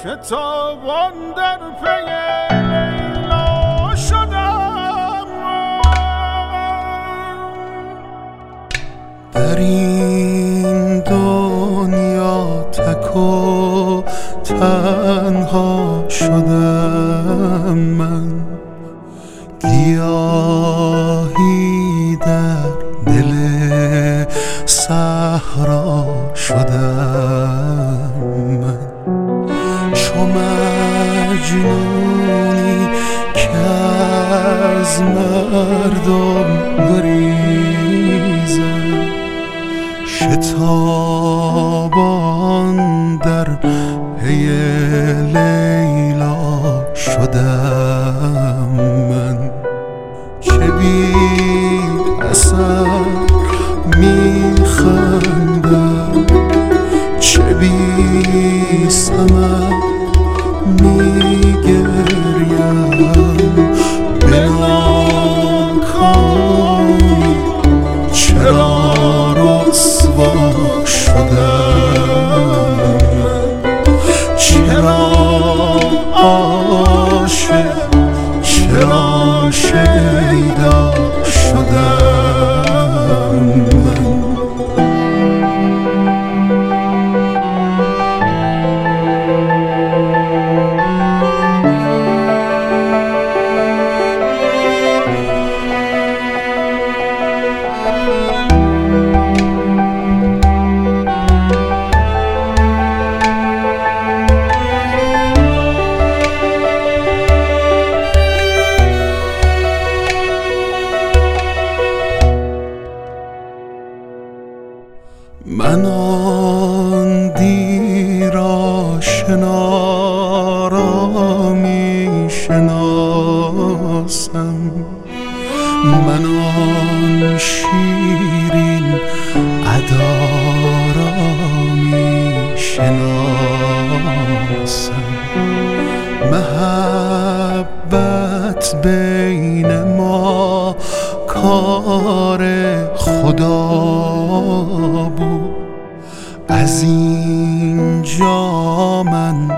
شتابان در پی لیلا شدم در این دنیا تک و تنها شدم من گیاهی در دل صحرا شدم من چو مجنونی که از مردم گریزد شتابان در پی لیلا شدم من که بی اثر میخندم چه بی ثمر میگریم به ناکامی چرا رسوا شدم چرا عاشق چرا شیدا شدم من آن دیر آشنا را می شناسم من آن شیرین ادا را می شناسم محبت بین ما کار خدا بود از اینجا من